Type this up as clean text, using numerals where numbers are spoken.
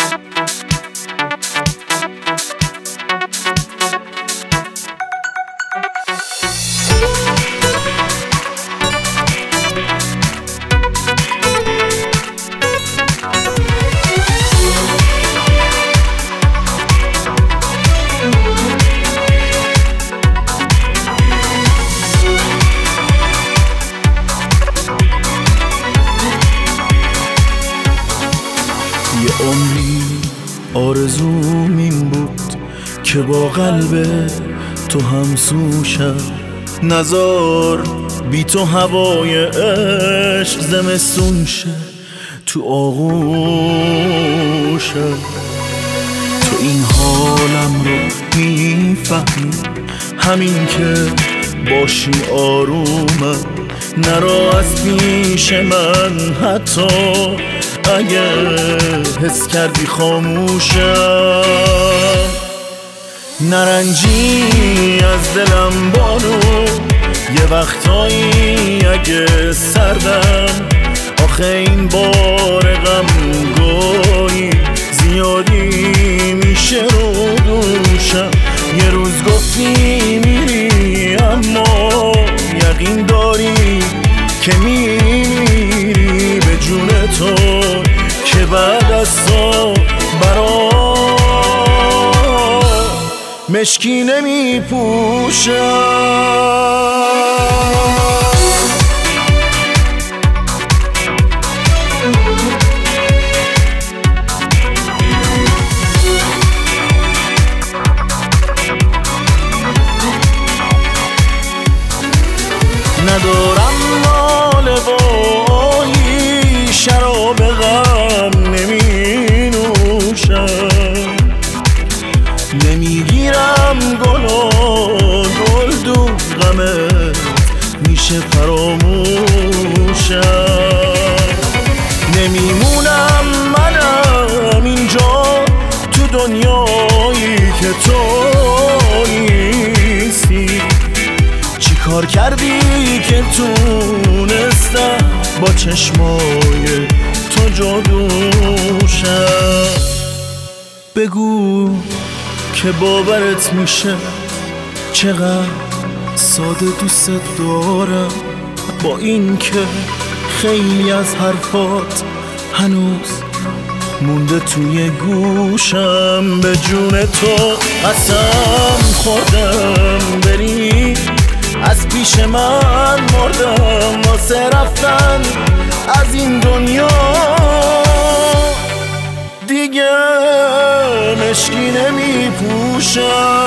یه عمری آرزوم این بود که با قلب تو همسو شم، نزار بی تو هوای عشق زمستون شه تو آغوشم. تو این حالم رو میفهمی، همین که باشی آرومم، نرا از پیش من حتی اگه حس کردی خاموشم. نرنجی از دلم بانو، یه وقتایی اگه سردم، آخه این بار غم گاهی زیادی میشه رو دوشم. یه روز گفتی میری اما یقین داری که میری به جون تو که بعد از تو برا مشکی نمیپوشم. ندارم ناله و آهی، شراب غم نمی نوشم، نمیگیرم گل و گلدون، غمت میشه فراموشم. نمیمونم منم اینجا تو دنیایی که تو نیستی. چی کار کردی که تونستم با چشمای تو جادوشم؟ بگو که باورت میشه چقدر ساده دوست دارم، با این که خیلی از حرفات هنوز مونده توی گوشم. به جون تو قسم خوردم بری، از پیش من مردم واسه رفتن از این دنیا. دیگه مشکی نمی پوشم.